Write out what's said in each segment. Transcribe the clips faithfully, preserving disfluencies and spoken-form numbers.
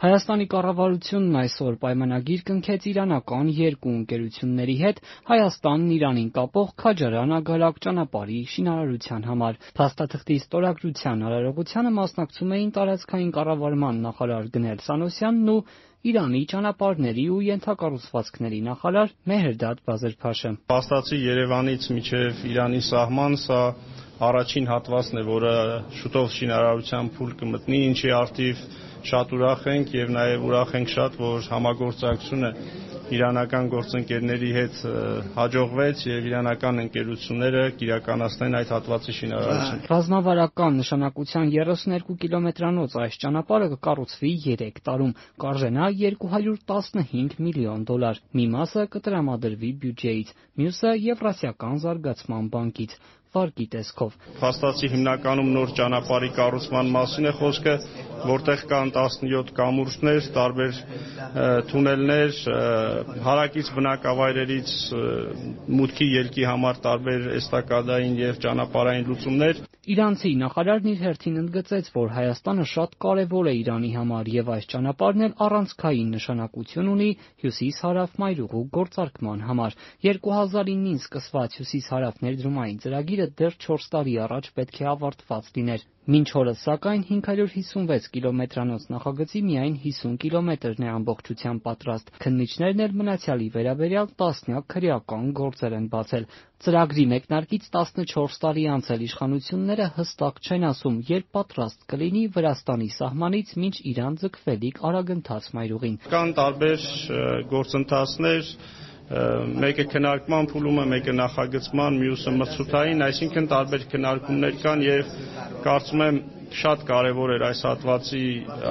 Հայաստանի կառավարությունն այսօր պայմանագիր կնքեց իրանական երկու ընկերությունների հետ Հայաստանն Իրանին կապող Քաջարան-Ագարակ ճանապարհի շինարարության համար։ Փաստաթղթի ստորագրության արարողությանը մասնակցում էին տարածքային կառավարման նախարար Գնել Սանոսյանն ու Իրանի ճանապարհների ու ենթակառուցվածքների նախարար Մեհրդադ Բազրփաշը։ Փաստացի Երևանից մինչև Իրանի սահման սա առաջին հատվածն է, որը շուտով շինարարության փուլ կմտնի, ինչի արդիվ շատ ուրախ ենք եւ նաեւ ուրախ ենք շատ, որ համագործակցությունը իրանական գործընկերների հետ հաջողվեց եւ իրանական ընկերությունները կիրականացնեն այդ հատվածի շինարարությունը։ Ռազմավարական նշանակության երեսուներկու կիլոմետրանոց այս ճանապարհը կկառուցվի երեք տարում, կարժենա երկու հարյուր տասնհինգ միլիոն դոլար։ Մի մասը կտրամադրվի բյուջեից, մյուսը Եվրասիական զարգացման բանկից։ Վարկի տեսքով փաստացի հիմնականում նոր ճանապարհի կառուցման մասին է խոսքը, որտեղ կան տասնյոթ կամուրջներ, տարբեր թունելներ, հարակից բնակավայրերից մուտքի ելքի համար տարբեր էստակադային եւ ճանապարհային լուծումներ։ Իրանցի նախարարն իր հերթին ընդգծեց, որ Հայաստանը շատ կարևոր է Իրանի համար եւ այս ճանապարհն էլ առանցքային նշանակություն ունի հյուսիս-հարավ մայրուղու գործարկման համար։ երկու հազար ինին սկսված հյուսիս-հարավ ներդրումային ծրագիրը դեռ չորս տարի առաջ պետք է ավարտված լիներ։ Մինչ օրս, սակայն, հինգ հարյուր հիսունվեց կիլոմետրանոց նախագծի միայն հիսուն կիլոմետրն է ամբողջությամբ պատրաստ։ Քննիչներն էլ մնացյալի վերաբերյալ տասնյակ քրեական գործեր են բացել։ Ծրագրի մեկնարկից տասնչորս տարի անցել, իշխանությունները հստակ չեն ասում, երբ պատրաստ կլինի Վրաստանի սահմանից մինչ Իրան ձգվելիք արագընթաց մայրուղին։ Կան տարբեր գործընթացներ, մեկը քննարկման փուլում է, մեկը նախագծման, մյուսը մրցութային, այսինքն տարբեր քննարկումներ կան եւ կարծում եմ շատ կարևոր էր այս հատվածի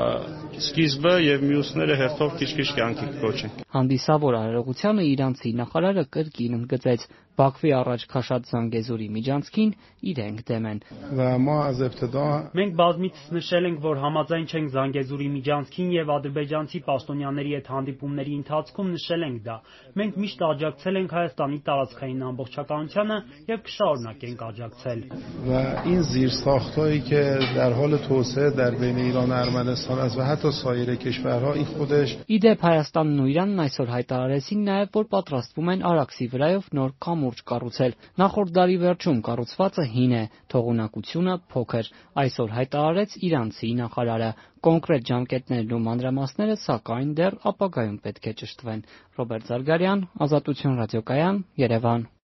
սկիզբը եւ մյուսները հերթով քիչ-քիչ կյանքի կկոչեն։ Հանդիսավոր արարողությանը իրանցի նախարարը կրկին ընդգծեց, Բաքվի առաջ քաշած Զանգեզուրի միջանցքին իրենք դեմ են։ Մենք բազմիցս նշել ենք, որ համաձայն չենք Զանգեզուրի միջանցքին եւ ադրբեջանցի պաշտոնյաների հետ հանդիպումների ընթացքում նշել ենք դա։ Մենք միշտ աջակցել ենք Հայաստանի տարածքային ամբողջականությանը եւ կշարունակենք աջակցել։ این زیرساخت‌هایی که در حال توسعه در بین ایران و ارمنستان است و حتی سایر کشورها این خودش Իդեպ Հայաստանն ու Իրանն այսօր հայտարարեցին նաև, որ պատրաստվում են Արաքսի վրայով նոր կամուրջ կառուցել։ Նախորդ դարի վերջում կառուցվածքը հին է, թողունակությունը փոքր։ Այսօր հայտարարեց իրանցի նախարարը։ Կոնկրետ ժամկետներն ու մանրամասները, սակայն, դեռ ապագայում պետք է ճշտվեն։ Ռոբերտ Զարգարյան, Ազատություն ռադիոկայան, Երևան։